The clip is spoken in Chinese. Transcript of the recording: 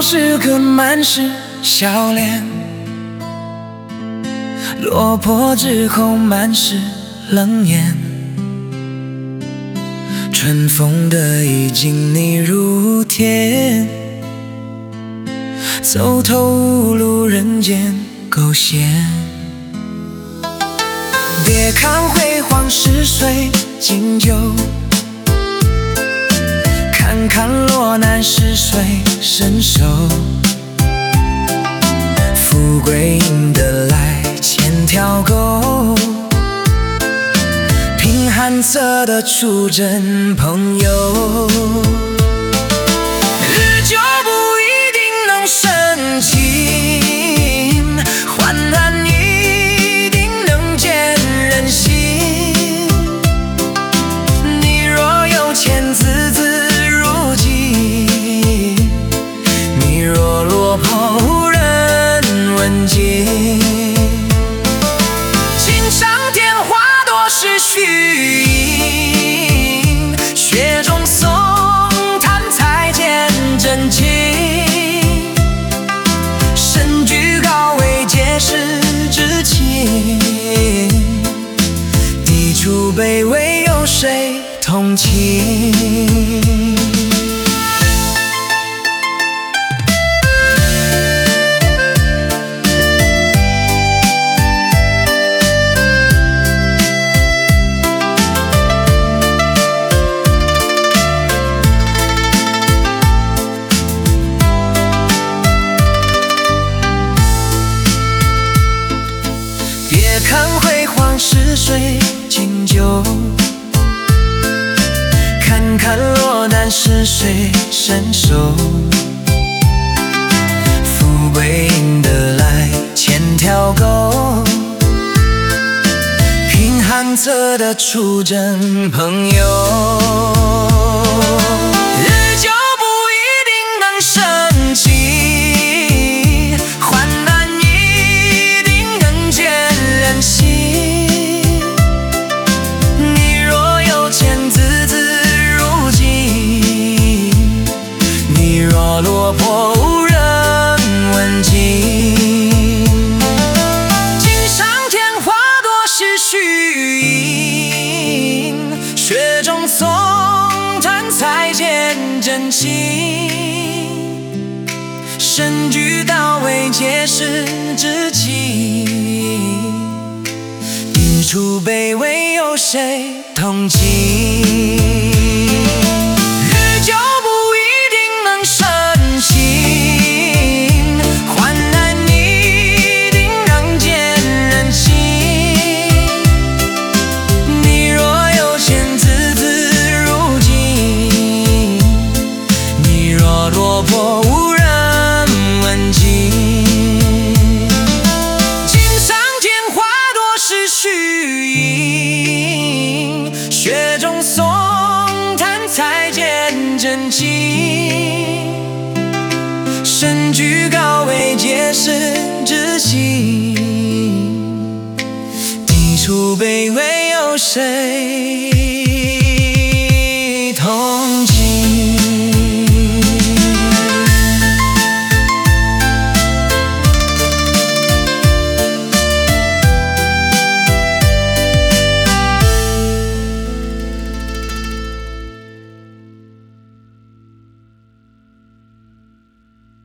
是个满是笑脸，落魄之后满是冷眼。春风的意境你如天，走投无路人间苟闲。别看辉煌逝水经久，看看落难是谁伸手。富贵赢得来千条沟，贫寒测得出真朋友。日久不一定能深情，患难一定能见人心。你若有钱字字如金，你若落魄无人问津。锦上添花多是虚应，雪中送炭才见真情。身居高位皆是知情，地处卑微有谁同情？别看辉煌逝水经久，看看落难是谁伸手。富贵赢得来千条沟，贫寒测得出真朋友。日久不一定能深情，患难一定能见人心。你若有钱字字如金，你若落魄无人问津。锦上添花多是虚应，雪中送炭才见真情。身居高位皆是知情，地处卑微有谁同情？日久不一定能深情，患难一定能见人心。你若有钱字字如金，你若落魄无人问津。锦上添花多是虚应，雪中送炭才见真情。身居高位皆是知情，地处卑微有谁